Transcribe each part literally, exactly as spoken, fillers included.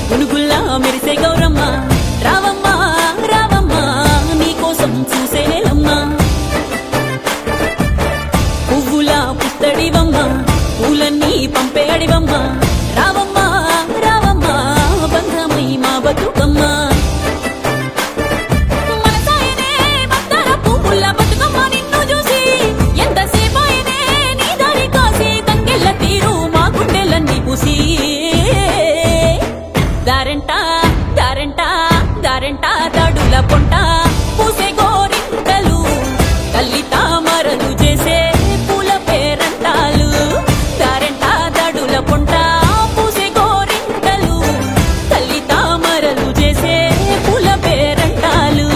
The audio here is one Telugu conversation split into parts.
గునుగుల్లా మెరిసే గౌరమ్మ రావమ్మ రావమ్మ నీకోసం చూసే నెలమ్మ పువ్వులా పుత్తడివమ్మ పూలన్నీ పంపే అడివమ్మ రావమ్మ రావమ్మ బంధమై మా బతుకమ్మ దారంటా దారంటా దారంటా దాడుల పొంట పూసే గోరింటలు తల్లి తామరలు చేసే పూల పేరంటాలు దారంటా దాడుల పొంట పూసే గోరింటలు తల్లి తామరలు చేసే పూల పేరంటాలు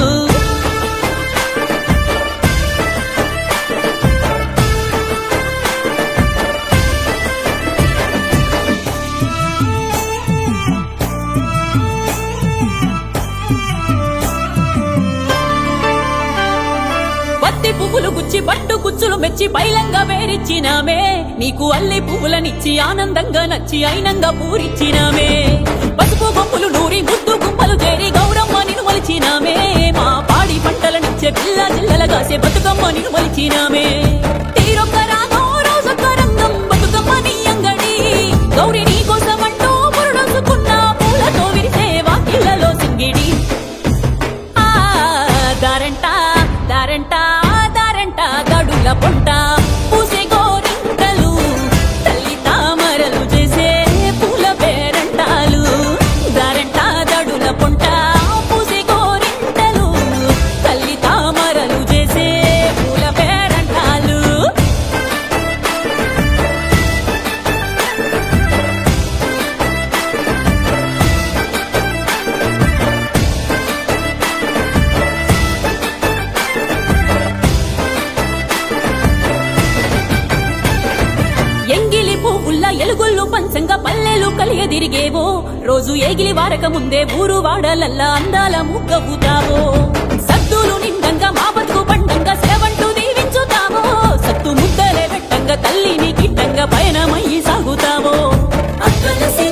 పత్తి పువ్వులు గుచ్చి పట్టు కుచ్చులు మెచ్చి పైలంగా వేరిచ్చినామే నీకు అల్లి పువ్వులనిచ్చి ఆనందంగా నచ్చి అయినంగా పూరిచ్చినామే పసుపు బొమ్మలు నూరి ముద్దు గుంపలు చేరి గౌరమ్మ నిన్ను మలిచినామే మా పాడి పంటలనిచ్చే పిల్ల జిల్లలగాసే బతుకమ్మ నిన్ను మలిచినామే తీరొక్క రాగం రోజొక్క రంగం బతుకమ్మ నీ అంగడి గౌరి నీ కోసమంటూ పురుడొసుకున్న పూలతో విరిసే వాకిళ్లలో సింగిడి ఆ దారంటా దారంటా దారంటా దడుల పొంట పూసే గోరింటలు తల్లి తామరలు చేసే పూల పేరంటాలు దారంటా దడుల పొంట పూసే గోరింటలు తల్లి తామరలు చేసే పూల పేరంటాలు ఎంగిలి పువ్వుల్ల ఎలుగుళ్ళు పంచంగా పల్లెలు కలియదిరిగేవో రోజు ఏగిలి వారక ముందే ఊరు వాడలల్లా అందాల ముగ్గవుతావో సద్దులు నిండంగా మా బతుకు పండంగా సేవంటూ దీవించుతావో సత్తు ముద్దలే పెట్టంగా తల్లిని కిట్టంగా పయనమయ్యి సాగుతావో అక్కలసి